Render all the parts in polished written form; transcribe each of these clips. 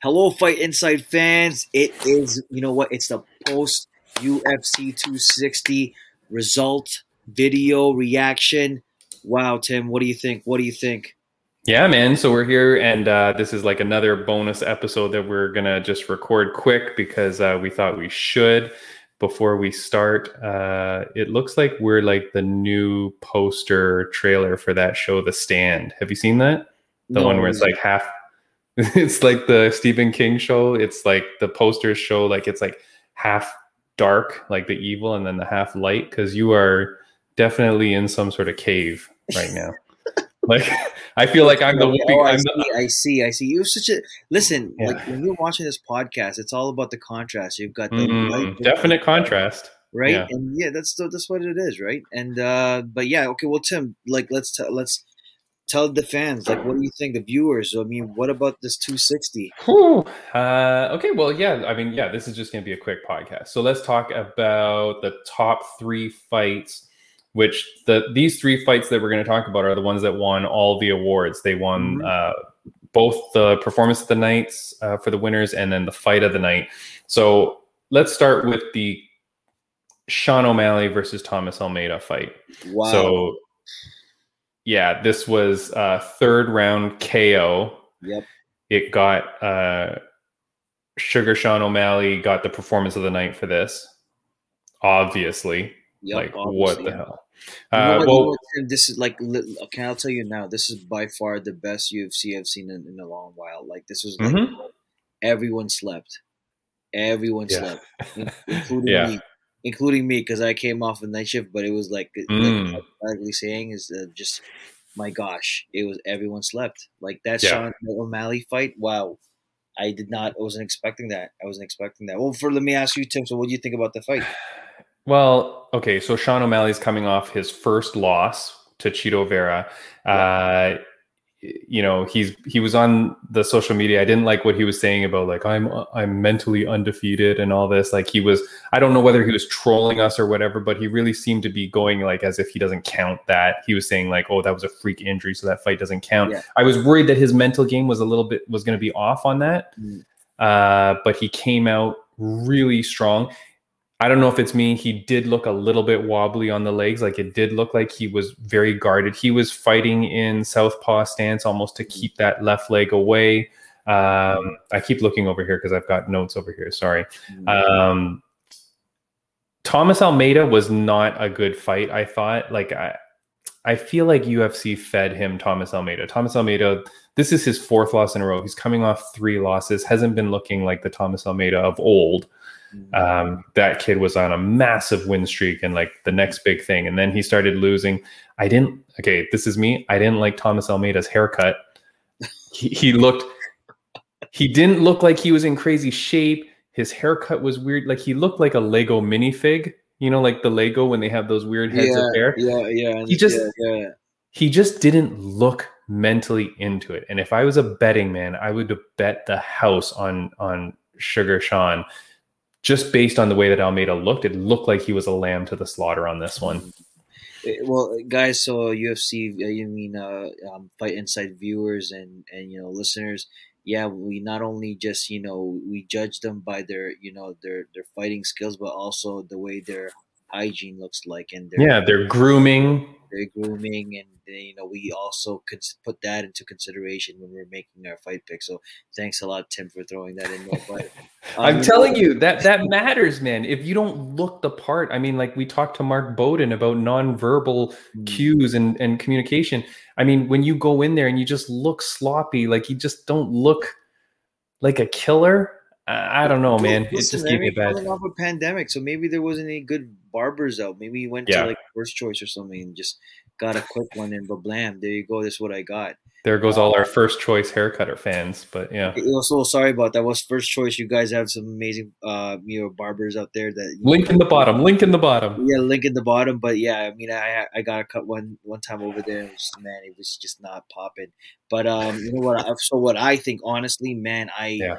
Hello, Fight Inside fans. It is, you know what? It's the post UFC 260 result video reaction. Wow, Tim, what do you think? What do you think? Yeah, man. So we're here, and this is like another bonus episode that we're gonna just record quick because we thought we should before we start. It looks like we're like the new poster trailer for that show, The Stand. Have you seen that? The one where No, it's like half. It's like the Stephen King show. It's like the posters show like it's like half dark, like the evil, and then the half light. Because you are definitely in some sort of cave right now. Like I feel like I'm the okay. Oh, whooping. I I'm see. the I see. I see. You're such a listen. Like yeah. when you're watching this podcast, it's all about the contrast. You've got the light, versus Definite contrast. right? Yeah. And yeah, that's what it is, right? And but yeah, okay. Well, Tim, like let's tell the fans, like, what do you think, the viewers? I mean, what about this 260? Whew. Okay. Well, yeah. I mean, yeah. This is just going to be a quick podcast. So let's talk about the top three fights. Which these three fights that we're going to talk about are the ones that won all the awards. They won Mm-hmm. both the performance of the nights for the winners and then the fight of the night. So let's start with the Sean O'Malley versus Thomas Almeida fight. Wow. So yeah, this was third round KO. Yep. It got Sugar Sean O'Malley got the performance of the night for this. Obviously, Yep. like what Obviously, the yeah. hell? You know what? You know Well, what, Tim? This is like, okay, I'll tell you now. This is by far the best UFC I've seen in a long while. Like this was like mhm. everyone slept. Everyone Yeah, slept, including yeah. me, because I came off a night shift. But it was like Mm, I'm saying is just my gosh, it was everyone slept. Like that yeah. Sean O'Malley fight. Wow, I wasn't expecting that. I wasn't expecting that. Well, let me ask you, Tim. So, what do you think about the fight? Well, okay. So Sean O'Malley's coming off his first loss to Chito Vera. Yep. You know, he was on the social media. I didn't like what he was saying about like I'm mentally undefeated and all this. Like he was, I don't know whether he was trolling us or whatever, but he really seemed to be going like as if he doesn't count that. He was saying like, oh, that was a freak injury, so that fight doesn't count. Yeah. I was worried that his mental game was going to be off on that. Mm. But he came out really strong. I don't know if it's me. He did look a little bit wobbly on the legs. Like it did look like he was very guarded. He was fighting in southpaw stance almost to keep that left leg away. I keep looking over here because I've got notes over here. Sorry. Thomas Almeida was not a good fight, I thought. Like I feel like UFC fed him Thomas Almeida. Thomas Almeida, this is his fourth loss in a row. He's coming off 3 losses. Hasn't been looking like the Thomas Almeida of old. That kid was on a massive win streak and like the next big thing. And then he started losing. This is me. I didn't like Thomas Almeida's haircut. He didn't look like he was in crazy shape. His haircut was weird. Like he looked like a Lego minifig, you know, like the Lego when they have those weird heads of hair. Yeah. He just didn't look mentally into it. And if I was a betting man, I would bet the house on Sugar Sean. Just based on the way that Almeida looked, it looked like he was a lamb to the slaughter on this one. Well, guys, so UFC, Fight Inside viewers and listeners, yeah, we not only just we judge them by their their fighting skills, but also the way their hygiene looks like and They're grooming. their grooming, and we also could put that into consideration when we're making our fight pick. So thanks a lot, Tim, for throwing that in there. But I'm telling you that matters, man. If you don't look the part, I mean, like we talked to Mark Bowden about nonverbal cues and communication. I mean, when you go in there and you just look sloppy, like you just don't look like a killer. I don't know, man. It just gave me a bad. Coming off a pandemic, so maybe there wasn't any good barbers out. Maybe he went to like First Choice or something and just got a quick one and blam, there you go. This is what I got. There goes all our First Choice haircutter fans, but yeah. Also, sorry about that. Was First Choice? You guys have some amazing, barbers out there. That link in the bottom. Link in the bottom. Yeah, link in the bottom. But yeah, I mean, I got a cut one time over there. And it was just not popping. But you know what? So what I think, honestly, man, I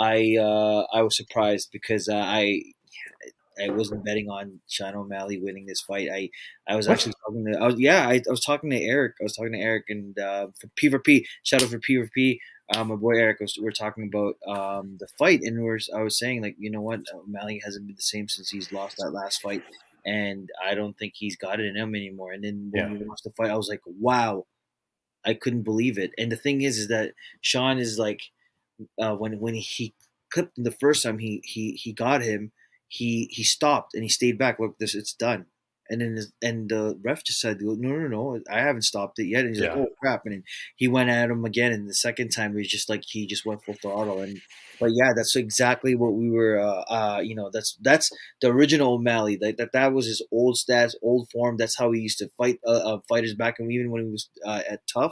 was surprised because I wasn't betting on Sean O'Malley winning this fight. I was actually talking to I was talking to Eric. I was talking to Eric and for P4P. Shout out for P4P. my boy Eric we're talking about the fight, and I was saying like, you know what, O'Malley hasn't been the same since he's lost that last fight, and I don't think he's got it in him anymore. And then when Yeah. we watched the fight, I was like, wow, I couldn't believe it. And the thing is that Sean is like, when he clipped him the first time he got him, he stopped and he stayed back. Look, it's done. And then the ref just said, no, I haven't stopped it yet. And he's like, oh crap! And then he went at him again. And the second time he was just like he just went full throttle. But yeah, that's exactly what we were. That's the original O'Malley. That was his old stats, old form. That's how he used to fight fighters back, and even when he was at tough.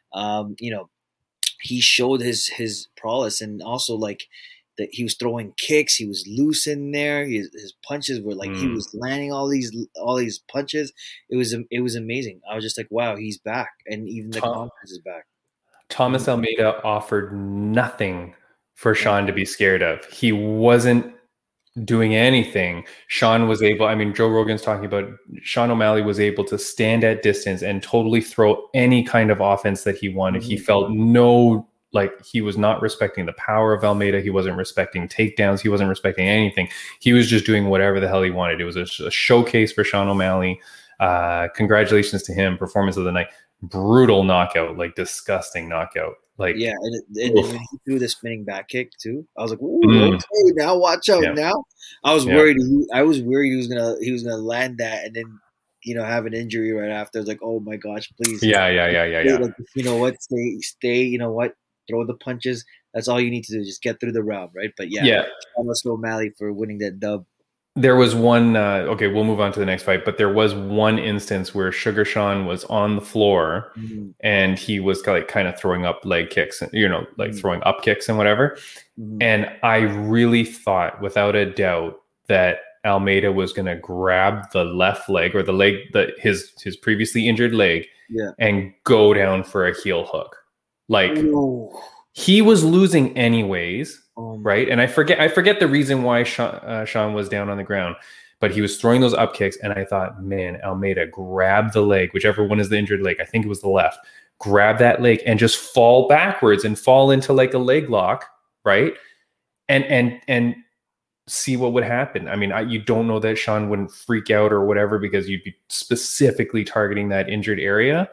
He showed his prowess, and also like that he was throwing kicks. He was loose in there. His punches were like he was landing all these punches. It was amazing. I was just like, wow, he's back, and even the confidence is back. Thomas Almeida offered nothing for Sean to be scared of. He wasn't doing anything. Sean was able, I mean, Joe Rogan's talking about Sean O'Malley was able to stand at distance and totally throw any kind of offense that he wanted. He felt he was not respecting the power of Almeida. He wasn't respecting takedowns. He wasn't respecting anything. He was just doing whatever the hell he wanted. It was a showcase for Sean O'Malley. Congratulations to him. Performance of the night. Brutal knockout, like disgusting knockout. Like, yeah, and then he threw the spinning back kick too. I was like, "Ooh, okay, now watch out!" Yeah. Now I was worried. I was worried he was gonna land that and then have an injury right after. I was like, "Oh my gosh, please!" Yeah. Like, you know what? Stay. You know what? Throw the punches. That's all you need to do. Just get through the round, right? But yeah. Thomas O'Malley for winning that dub. There was one. Okay, we'll move on to the next fight. But there was one instance where Sugar Sean was on the floor and he was kind of throwing up leg kicks, and throwing up kicks and whatever. And I really thought, without a doubt, that Almeida was going to grab the left leg or the leg his previously injured leg, and go down for a heel hook. Like, he was losing anyways. Right. And I forget the reason why Sean was down on the ground, but he was throwing those up kicks. And I thought, man, Almeida, grab the leg, whichever one is the injured leg. I think it was the left. Grab that leg and just fall backwards and fall into like a leg lock. Right. And see what would happen. I mean, you don't know that Sean wouldn't freak out or whatever, because you'd be specifically targeting that injured area.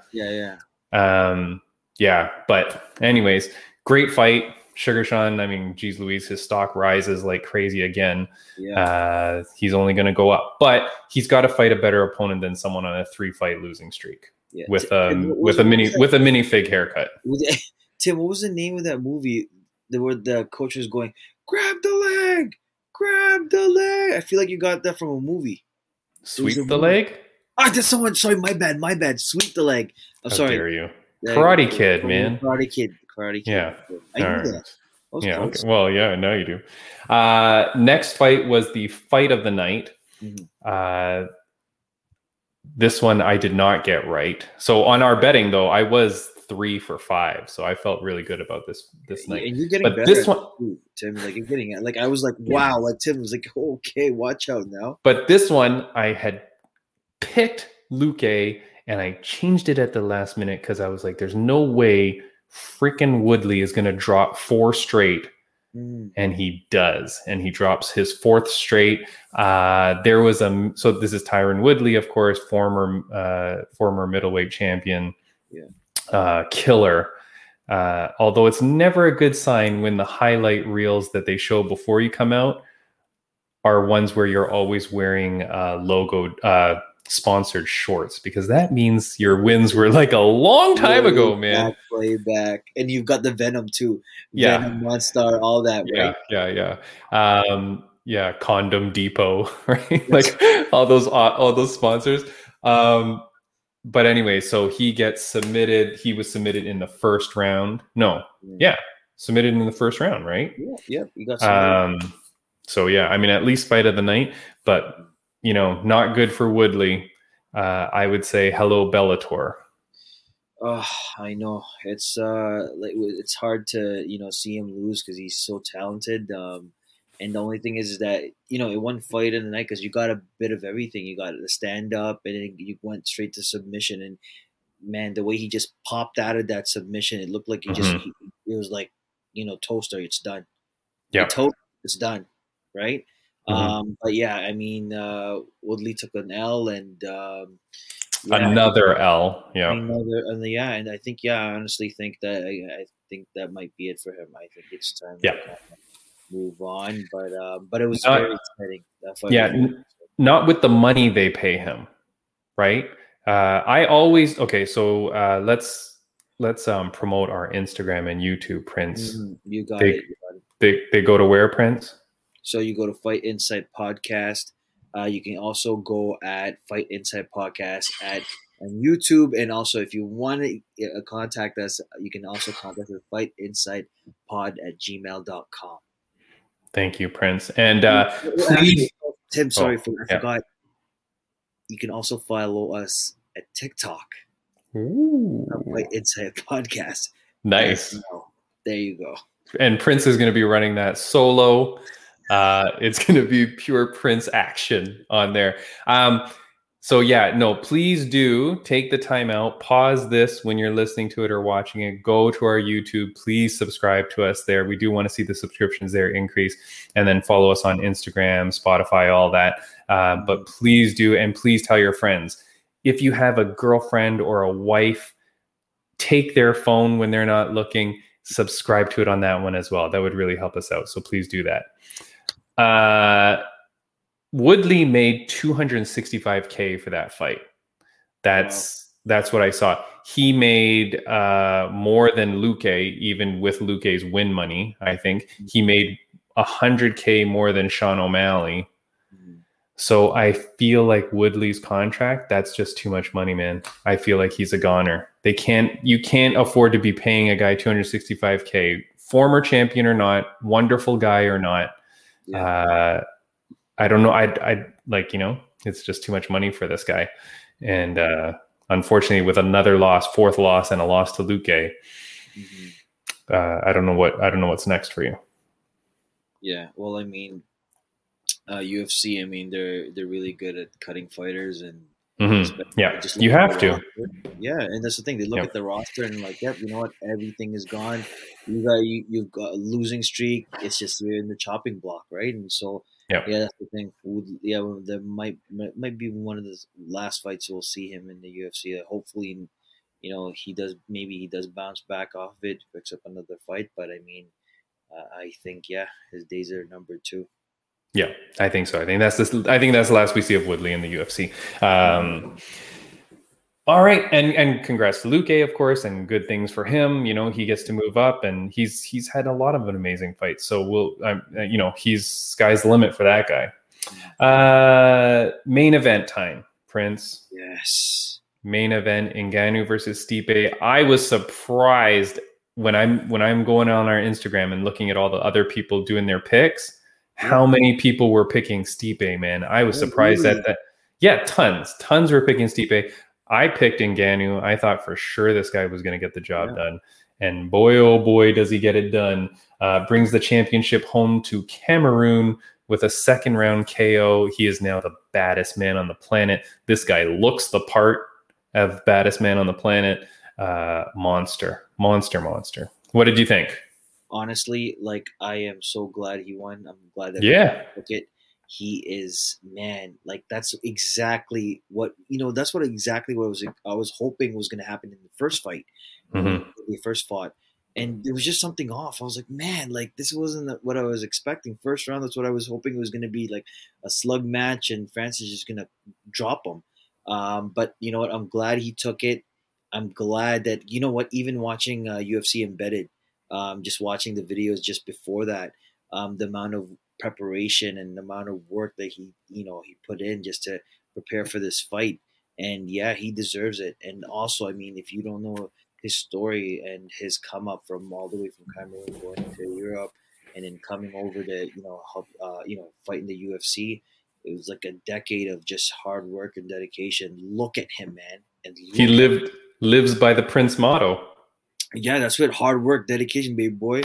Yeah. But anyways, great fight. Sugar Sean, I mean, geez Louise, his stock rises like crazy again. Yeah. He's only going to go up, but he's got to fight a better opponent than someone on a 3-fight losing streak with a minifig haircut. Tim, what was the name of that movie where the coach was going, grab the leg? I feel like you got that from a movie. Sweep the leg? Ah, that's someone. Sorry, my bad. Sweep the leg. I'm sorry. How dare you? Karate Kid, man. Karate Kid. Yeah. I knew that. Yeah. Okay. Well, yeah, now you do. Next fight was the fight of the night. This one I did not get right. So on our betting, though, I was 3 for 5. So I felt really good about this night. And you're getting better. This one, Tim, like you're getting it. Like I was like, wow. Like Tim was like, okay, watch out now. But this one, I had picked Luque, and I changed it at the last minute because I was like, there's no way freaking Woodley is going to drop 4 straight. And he does. And he drops his 4th straight. There was so this is Tyron Woodley, of course, former middleweight champion, killer. Although it's never a good sign when the highlight reels that they show before you come out are ones where you're always wearing logo sponsored shorts, because that means your wins were like a long time ago, man. Way back. And you've got the Venom too. Venom, Monster, all that, right? Yeah. Condom Depot, right? Like all those sponsors. But anyway, so he gets submitted. He was submitted in the first round. Submitted in the first round, right? Yeah. He got submitted. So yeah, I mean, at least fight of the night, but not good for Woodley. I would say hello Bellator. I know it's hard to see him lose because he's so talented. And the only thing is that it one fight in the night because you got a bit of everything. You got the stand up, and then you went straight to submission. And man, the way he just popped out of that submission, it looked like he it was like, toaster, it's done. Yeah. It's done, right? But yeah, I mean, Woodley took an L, and another L. Yeah. And I think, I honestly think that I think that might be it for him. I think it's time to move on. But it was very exciting. Not with the money they pay him, right? I always So let's promote our Instagram and YouTube, Prince. You got it. They go to where, Prince? So you go to Fight Insight Podcast. You can also go at Fight Insight Podcast on YouTube, and also if you want to contact us, you can also contact us at fightinsightpod@gmail.com. Thank you, Prince. And please, Tim, sorry, I forgot. You can also follow us at TikTok. Fight Insight Podcast. Nice. There you go. And Prince is going to be running that solo. It's going to be pure Prince action on there. Please do take the time out, pause this when you're listening to it or watching it, go to our YouTube, please subscribe to us there. We do want to see the subscriptions there increase, and then follow us on Instagram, Spotify, all that. But please do, and please tell your friends. If you have a girlfriend or a wife, take their phone when they're not looking, subscribe to it on that one as well. That would really help us out. So please do that. Woodley made $265K for that fight. That's what I saw. He made more than Luque, even with Luque's win money. I think he made $100K more than Sean O'Malley. So I feel like Woodley's contract, that's just too much money, man. I feel like he's a goner. You can't afford to be paying a guy $265K, former champion or not, wonderful guy or not. Yeah. I don't know. It's just too much money for this guy. And unfortunately, with another loss, fourth loss, and a loss to Luque, I don't know what's next for you. Yeah. Well, I mean, UFC, I mean, they're really good at cutting fighters, and you have to. Yeah, and that's the thing. They look at the roster and like, you know what? Everything is gone. You've got a losing streak. It's just you're in the chopping block, right? And so, that's the thing. There might be one of the last fights we'll see him in the UFC. Hopefully, he does bounce back off of it, picks up another fight. But I mean, I think his days are numbered too. Yeah, I think so. I think that's the last we see of Woodley in the UFC. All right, and congrats to Luque, of course, and good things for him. He gets to move up, and he's had a lot of amazing fights. So he's sky's the limit for that guy. Main event time, Prince. Yes. Main event: Ngannou versus Stipe. I was surprised when I'm going on our Instagram and looking at all the other people doing their picks. How many people were picking Stipe, man? I was surprised at that. Yeah, tons were picking Stipe. I picked Ngannou. I thought for sure this guy was going to get the job done. And boy, oh boy, does he get it done. Brings the championship home to Cameroon with a second round KO. He is now the baddest man on the planet. This guy looks the part of baddest man on the planet. Monster. What did you think? Honestly, I am so glad he won. I'm glad that he took it. He is, man, that's exactly what I was hoping was going to happen in the first fight. When they first fought, and there was just something off. I was like, man, this wasn't what I was expecting. First round, that's what I was hoping it was going to be, a slug match, and Francis is just going to drop him. But you know what? I'm glad he took it. I'm glad that, even watching UFC Embedded, just watching the videos just before that, the amount of preparation and the amount of work that he put in just to prepare for this fight. And he deserves it. And also, I mean, if you don't know his story and his come up from all the way from Cameroon going to Europe and then coming over to, help, fight in the UFC, it was like a decade of just hard work and dedication. Look at him, man. And he lives by the Prince motto. Yeah, that's what hard work, dedication, baby boy.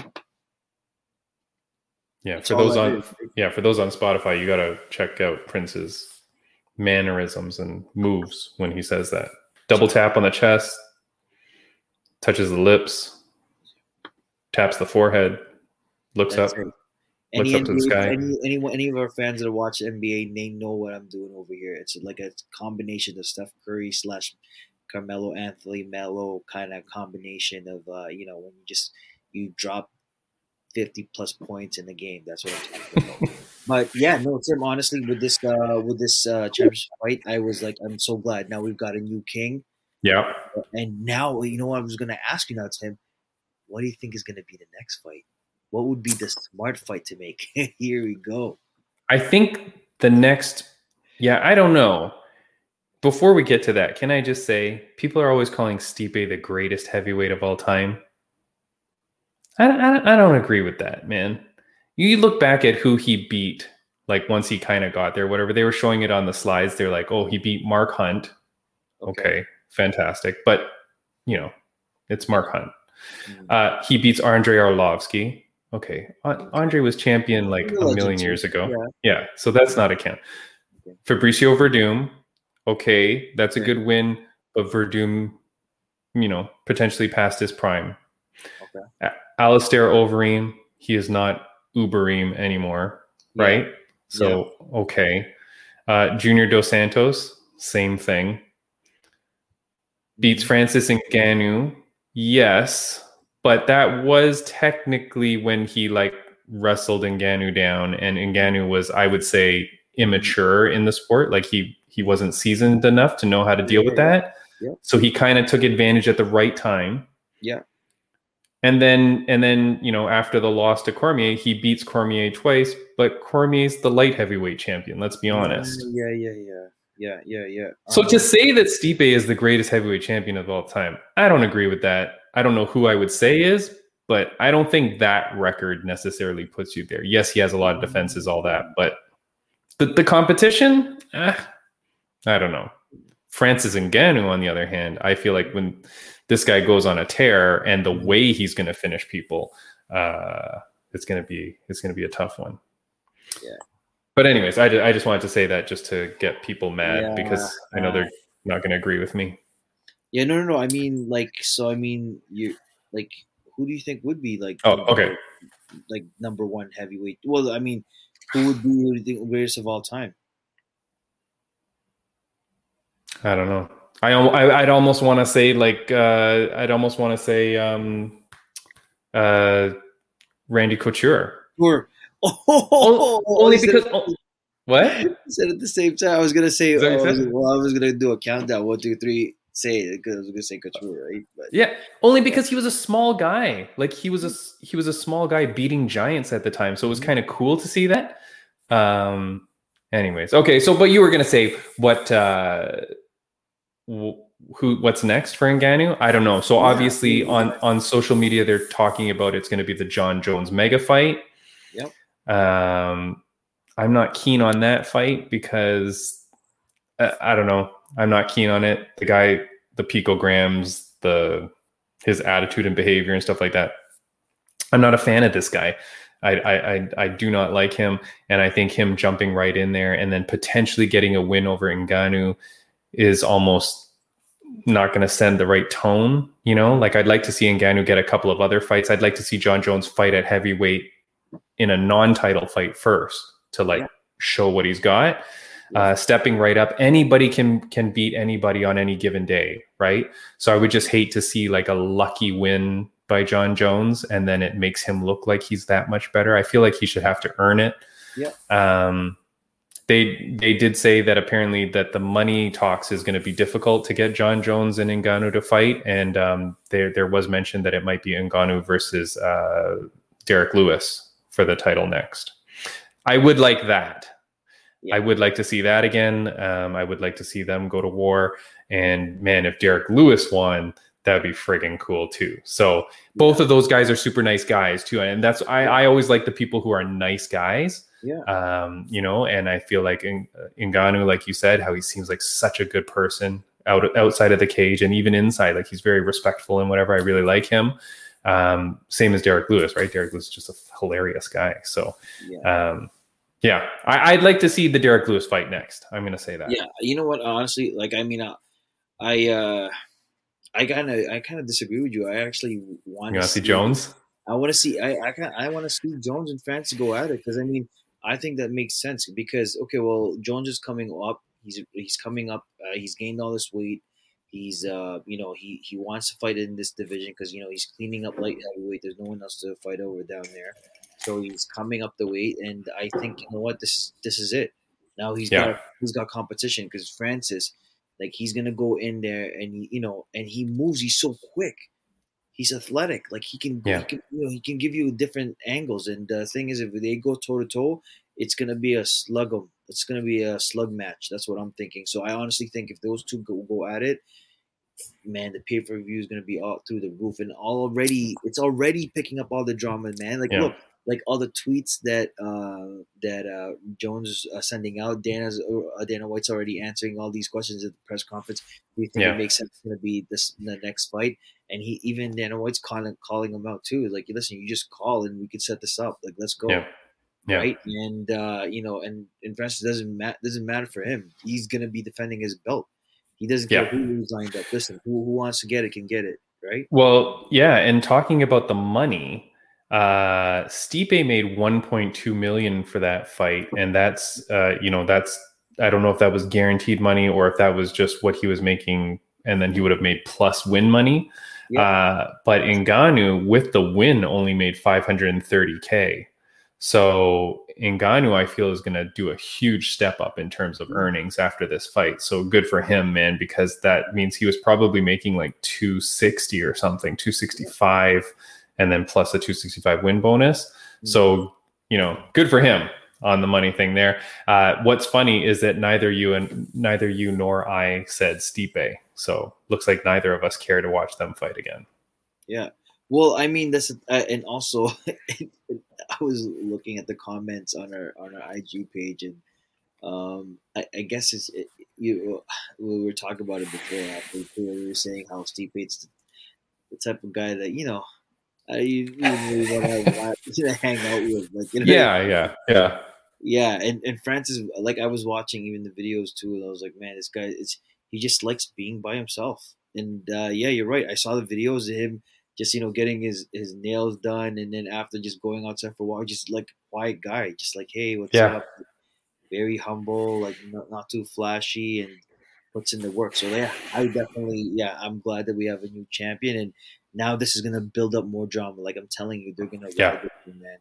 Yeah, for those on Spotify, you gotta check out Prince's mannerisms and moves when he says that. Double tap on the chest, touches the lips. taps the forehead, looks That's up, it. looks Any up to the NBA, sky. any of our fans that watch NBA, they know what I'm doing over here. It's like a combination of Steph Curry slash Carmelo Anthony Melo kind of combination of when you drop 50 plus points in the game. That's what I'm talking about. But yeah, no, Tim. Honestly, with this championship fight, I was like, I'm so glad. Now we've got a new king, Yeah. and now you know what I was going to ask you now, Tim. What do you think is going to be the next fight? What would be the smart fight to make? Here we go. I think the next, I don't know. Before we get to that, can I just say, people are always calling Stipe the greatest heavyweight of all time. I don't agree with that, man. You look back at who he beat, like once he kind of got there, whatever. They were showing it on the slides. They're like, oh, he beat Mark Hunt. Okay, fantastic. But, it's Mark Hunt. He beats Andrei Arlovsky. Okay, Andre was champion like a million years ago. Yeah, so that's not a count. Okay. Fabricio Verdum. Okay, that's a good win, but Verdum, potentially past his prime. Okay. Alistair Overeem, he is not Ubereem anymore, right? So, okay. Junior Dos Santos, same thing. Beats Francis Ngannou, yes, but that was technically when he wrestled Ngannou down, and Ngannou was, I would say, immature in the sport. Like he wasn't seasoned enough to know how to deal with that. Yeah. So he kind of took advantage at the right time. Yeah. And then, after the loss to Cormier, he beats Cormier twice, but Cormier's the light heavyweight champion. Let's be honest. Yeah. So to say that Stipe is the greatest heavyweight champion of all time, I don't agree with that. I don't know who I would say is, but I don't think that record necessarily puts you there. Yes, he has a lot of defenses, all that, but the competition, I don't know. Francis Ngannou, on the other hand, I feel like when this guy goes on a tear and the way he's going to finish people, it's going to be a tough one. Yeah. But anyways, I just wanted to say that just to get people mad because I know they're not going to agree with me. Yeah, no. I mean, you who do you think would be number one heavyweight? Well, I mean, who do you think greatest of all time? I don't know. I'd almost want to say Randy Couture. Sure. Only because what? I said at the same time. I was gonna say. I was gonna do a countdown. 1, 2, 3. Say it because I was gonna say Couture, right? But, yeah, only because he was a small guy. Like he was a small guy beating giants at the time, so it was kind of cool to see that. Anyways, okay. So, but you were gonna say what? What's next for Ngannou? I don't know. So obviously on social media they're talking about it's going to be the John Jones mega fight. Yep. I'm not keen on that fight because I don't know. I'm not keen on it. The guy, the picograms, his attitude and behavior and stuff like that. I'm not a fan of this guy. I do not like him, and I think him jumping right in there and then potentially getting a win over Ngannou is almost not going to send the right tone, I'd like to see Ngannou get a couple of other fights. I'd like to see John Jones fight at heavyweight in a non-title fight first to show what he's got. Stepping right up, anybody can beat anybody on any given day, right? So I would just hate to see a lucky win by John Jones and then it makes him look like he's that much better. I feel like he should have to earn it. Yeah. They did say that apparently that the money talks is going to be difficult to get John Jones and Ngannou to fight, and there was mention that it might be Ngannou versus Derek Lewis for the title next. I would like that. Yeah. I would like to see that again. I would like to see them go to war. And man, if Derek Lewis won, that would be friggin' cool too. So both of those guys are super nice guys too, and that's I always like the people who are nice guys. Yeah. And I feel like Ngannou, like you said, how he seems like such a good person outside of the cage and even inside, like he's very respectful and whatever. I really like him. Same as Derek Lewis, right? Derek Lewis is just a hilarious guy. So, I'd like to see the Derek Lewis fight next. I'm going to say that. Yeah. You know what? Honestly, I kind of disagree with you. I actually want to see Jones. I want to see. I want to see Jones and Francis go at it because I mean I think that makes sense because okay, well Jones is coming up. He's coming up. He's gained all this weight. He's you know he wants to fight in this division because you know he's cleaning up light heavyweight. There's no one else to fight over down there, so he's coming up the weight. And I think you know what this is it. Now he's got competition because Francis, like he's gonna go in there and he, you know and he moves. He's so quick. He's athletic. Like he can, you know, he can give you different angles. And the thing is, if they go toe to toe, it's gonna be a slug. It's gonna be a slug match. That's what I'm thinking. So I honestly think if those two go at it, man, the pay per view is gonna be all through the roof. And it's already picking up all the drama, man. Like look, like all the tweets that Jones is sending out. Dana White's already answering all these questions at the press conference. We think it makes sense it's going to be the next fight, and Dana White's calling him out too. Like, listen, you just call and we can set this up. Like, let's go, right? And you know, and Francis doesn't matter for him. He's going to be defending his belt. He doesn't care who's lined up. Listen, who wants to get it can get it, right? Well, yeah, and talking about the money. Stipe made 1.2 million for that fight, and that's you know, that's, I don't know if that was guaranteed money or if that was just what he was making, and then he would have made plus win money. But Ngannou with the win only made 530K. So Ngannou, I feel, is going to do a huge step up in terms of earnings after this fight. So good for him, man, because that means he was probably making like 260 or something, 265. And then plus a 265 win bonus. So, you know, good for him on the money thing there. What's funny is that neither you nor I said Stipe. So looks like neither of us care to watch them fight again. Yeah. Well, I mean, this, and also I was looking at the comments on our IG page, and I guess we were talking about it before. We were saying how Stipe's the type of guy that, you know, you really want to hang out with, like, you know, yeah. And Francis, like, I was watching even the videos too, and I was like, man, this guy he just likes being by himself. And yeah, you're right. I saw the videos of him just, you know, getting his nails done, and then after just going outside for a walk, just like a quiet guy, just like, hey, what's up? Very humble, like not too flashy, and puts in the work. So yeah, I'm glad that we have a new champion, and now this is gonna build up more drama. Like I'm telling you, they're gonna ride it, man.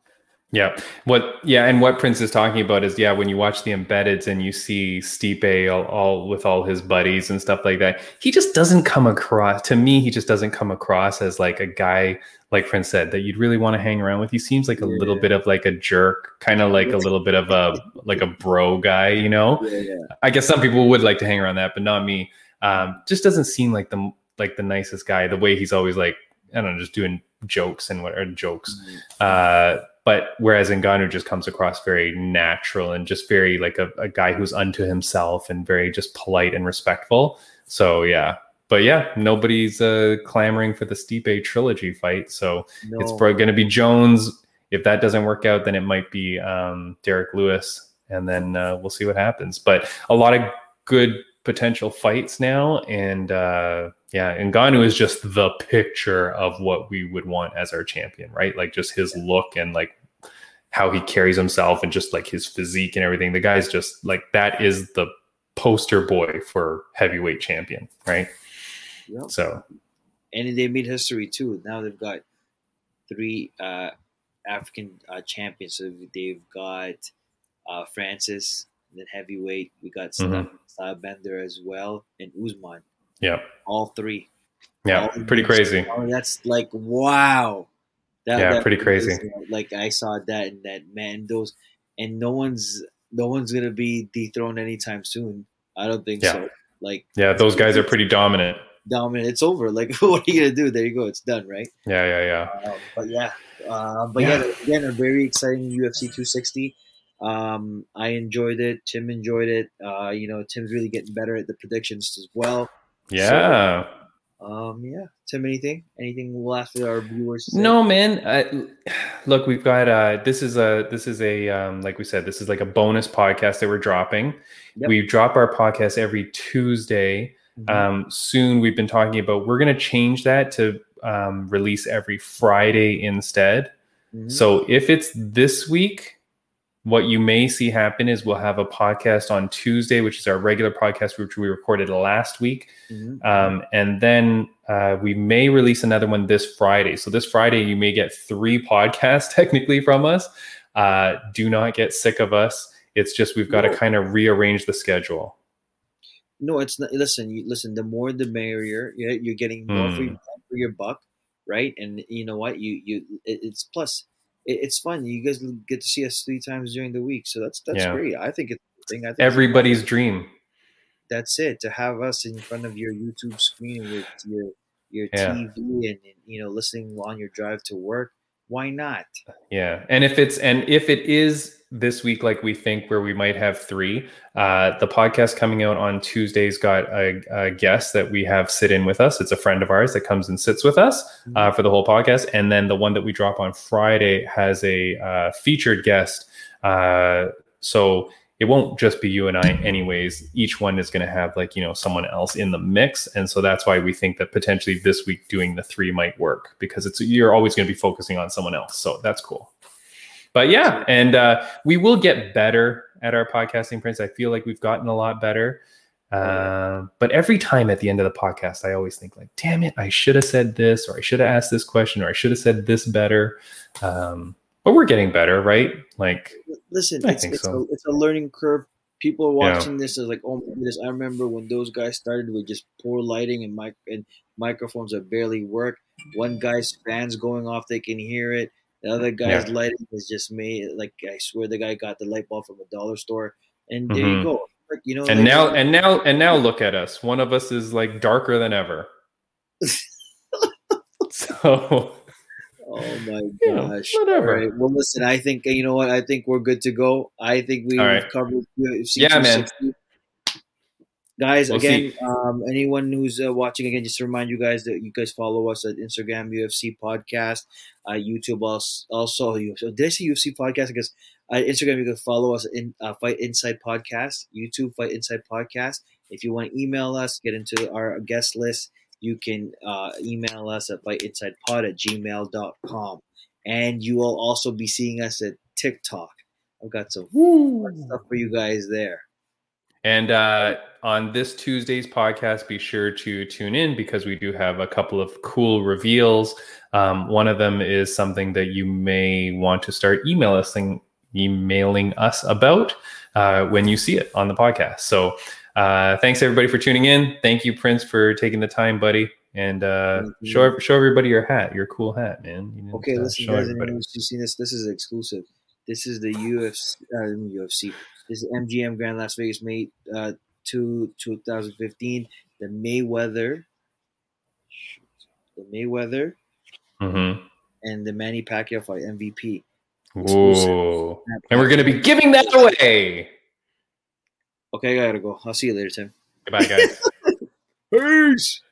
And what Prince is talking about is, when you watch the embeddeds and you see Stipe all with all his buddies and stuff like that, he just doesn't come across, to me, he just doesn't come across as like a guy, like Prince said, that you'd really want to hang around with. He seems like a little bit of like a jerk, kind of like a little bit of a bro guy, you know? I guess some people would like to hang around that, but not me. Just doesn't seem like the nicest guy, the way he's always like, I don't know, just doing jokes and jokes. But whereas Ngannou just comes across very natural and just very like a guy who's unto himself and very just polite and respectful. So nobody's clamoring for the Stipe trilogy fight. So it's probably going to be Jones. If that doesn't work out, then it might be Derek Lewis, and then we'll see what happens. But a lot of good potential fights now, and Ngannou is just the picture of what we would want as our champion, right? Like just his look and like how he carries himself and just like his physique and everything. The guy's just like, that is the poster boy for heavyweight champion, right? Yep. So, and they made history too. Now they've got 3 African champions. So they've got Francis, and then heavyweight. We got Style Bender as well, and Usman. Yeah, all 3. Yeah, pretty crazy. That's like, wow. That pretty crazy. Like I saw that, and that, man, those, and no one's gonna be dethroned anytime soon. I don't think so. Like, those guys are pretty dominant. It's over. Like, what are you gonna do? There you go. It's done, right? Yeah. Again, a very exciting UFC 260. I enjoyed it. Tim enjoyed it. You know, Tim's really getting better at the predictions as well. Yeah. So, Tim, anything last for our viewers to say? No, man. Look, we've got this is a like we said, this is like a bonus podcast that we're dropping. Yep. We drop our podcast every Tuesday. Soon we've been talking about, we're going to change that to release every Friday instead. Mm-hmm. So if it's this week, what you may see happen is we'll have a podcast on Tuesday, which is our regular podcast, which we recorded last week. Mm-hmm. And then we may release another one this Friday. So this Friday, you may get 3 podcasts technically from us. Do not get sick of us. It's just we've got to kind of rearrange the schedule. No, it's not. Listen. The more, the merrier. You're getting more for your buck, right? And you know what? It's plus. It's fun. You guys get to see us 3 times during the week, so that's great. I think it's everybody's dream. That's it. To have us in front of your YouTube screen with your TV and listening on your drive to work. Why not? Yeah, and if it is this week, like we think, where we might have 3, the podcast coming out on Tuesday's got a guest that we have sit in with us. It's a friend of ours that comes and sits with us for the whole podcast. And then the one that we drop on Friday has a featured guest. So it won't just be you and I anyways. Each one is going to have someone else in the mix. And so that's why we think that potentially this week doing the 3 might work, because you're always going to be focusing on someone else. So that's cool. But yeah, and we will get better at our podcasting, Prince. I feel like we've gotten a lot better. But every time at the end of the podcast, I always think damn it, I should have said this, or I should have asked this question, or I should have said this better. But we're getting better, right? Listen, it's a learning curve. People are watching this as oh my goodness, I remember when those guys started with just poor lighting and microphones that barely work. One guy's fans going off, they can hear it. The other guy's lighting is just made I swear the guy got the light bulb from a dollar store, and there you go. And now look at us. One of us is darker than ever. So. Oh my gosh! Whatever. All right. Well, listen. I think you know what. I think we're good to go. I think we've covered UFC 260. Guys, we'll again, anyone who's watching, again, just to remind you guys that you guys follow us at Instagram UFC Podcast, YouTube also. Did I say UFC Podcast? Because Instagram, you can follow us in Fight Inside Podcast, YouTube Fight Inside Podcast. If you want to email us, get into our guest list, you can email us at fightinsidepod@gmail.com. And you will also be seeing us at TikTok. I've got some fun stuff for you guys there. And on this Tuesday's podcast, be sure to tune in, because we do have a couple of cool reveals. One of them is something that you may want to start emailing us about when you see it on the podcast. So thanks everybody for tuning in. Thank you, Prince, for taking the time, buddy. And show everybody your hat, your cool hat, man. Okay, listen, guys, anyone who's seen this, this is exclusive. This is the UFC. This is MGM Grand Las Vegas, May 2015. The Mayweather, and the Manny Pacquiao fight, MVP. Whoa! And we're gonna be giving that away. Okay, I gotta go. I'll see you later, Tim. Goodbye, guys. Peace.